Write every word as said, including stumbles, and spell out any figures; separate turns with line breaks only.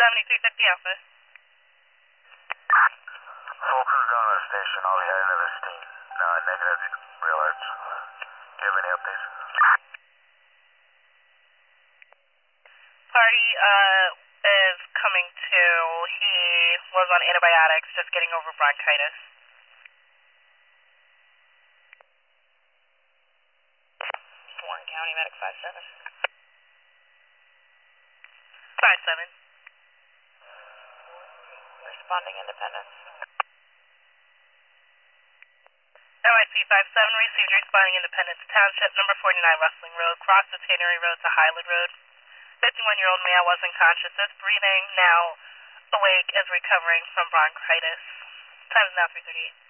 seventy-three fifty Alpha.
Full crews on the station. I'll be heading to the scene. Uh, negative real alerts. Do you have any updates?
Party uh, is coming to. He was on antibiotics, just getting over bronchitis. Warren County Medic five seven. five seven. Responding Independence. O I C five seven received responding Independence Township, number forty-nine Rustling Road, cross the Tannery Road to Highland Road. fifty-one-year-old male was unconscious, is breathing, now awake, is recovering from bronchitis. Time is now three thirty-eight.